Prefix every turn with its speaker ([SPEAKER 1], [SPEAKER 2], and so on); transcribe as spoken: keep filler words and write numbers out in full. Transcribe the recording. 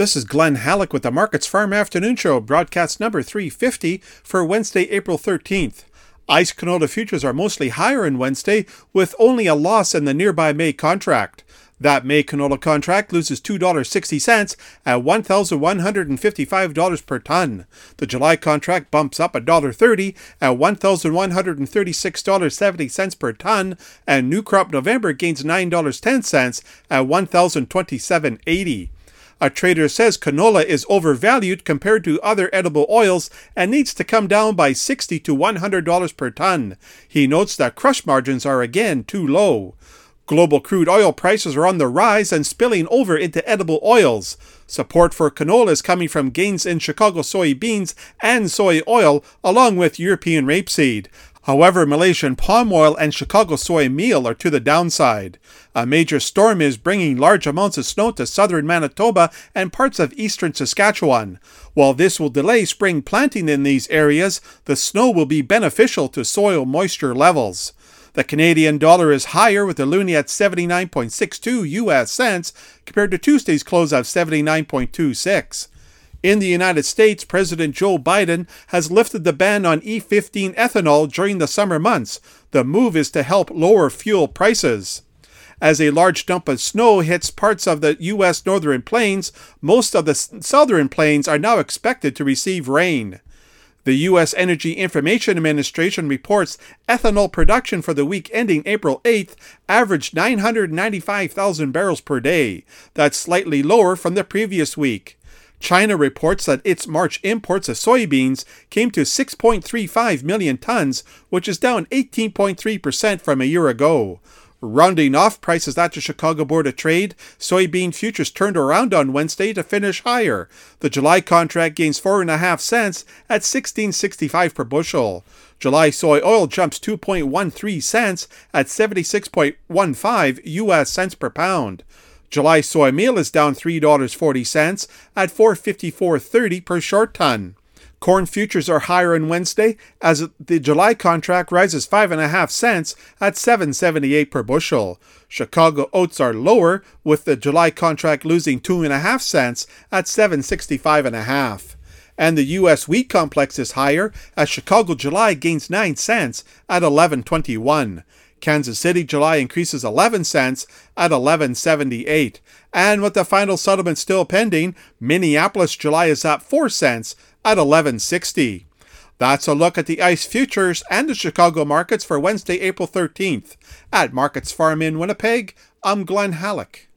[SPEAKER 1] This is Glenn Halleck with the Markets Farm Afternoon Show, broadcast number three fifty for Wednesday, April thirteenth. ICE canola futures are mostly higher on Wednesday, with only a loss in the nearby May contract. That May canola contract loses two dollars and sixty cents at one thousand one hundred fifty-five dollars per ton. The July contract bumps up one dollar and thirty cents at one thousand one hundred thirty-six dollars and seventy cents per ton, and New Crop November gains nine dollars and ten cents at one thousand twenty-seven dollars and eighty cents. A trader says canola is overvalued compared to other edible oils and needs to come down by sixty to one hundred dollars per ton. He notes that crush margins are again too low. Global crude oil prices are on the rise and spilling over into edible oils. Support for canola is coming from gains in Chicago soybeans and soy oil, along with European rapeseed. However, Malaysian palm oil and Chicago soy meal are to the downside. A major storm is bringing large amounts of snow to southern Manitoba and parts of eastern Saskatchewan. While this will delay spring planting in these areas, the snow will be beneficial to soil moisture levels. The Canadian dollar is higher, with the loonie at seventy-nine point six two U S cents compared to Tuesday's close of seventy-nine point two six. In the United States, President Joe Biden has lifted the ban on E fifteen ethanol during the summer months. The move is to help lower fuel prices. As a large dump of snow hits parts of the U S northern plains, most of the southern plains are now expected to receive rain. The U S Energy Information Administration reports ethanol production for the week ending April eighth averaged nine hundred ninety-five thousand barrels per day. That's slightly lower from the previous week. China reports that its March imports of soybeans came to six point three five million tons, which is down eighteen point three percent from a year ago. Rounding off prices at the Chicago Board of Trade, soybean futures turned around on Wednesday to finish higher. The July contract gains four point five cents at sixteen sixty-five per bushel. July soy oil jumps two point one three cents at seventy-six point one five U S cents per pound. July soy meal is down three dollars and forty cents at four fifty-four thirty per short ton. Corn futures are higher on Wednesday as the July contract rises five point five cents at seven seventy-eight per bushel. Chicago oats are lower, with the July contract losing two point five cents at seven sixty-five point five. And the U S wheat complex is higher as Chicago July gains nine cents at eleven twenty-one. Kansas City July increases eleven cents at eleven seventy-eight. And with the final settlement still pending, Minneapolis July is up four cents at eleven sixty. That's a look at the ICE futures and the Chicago markets for Wednesday, April thirteenth. At Markets Farm in Winnipeg, I'm Glenn Halleck.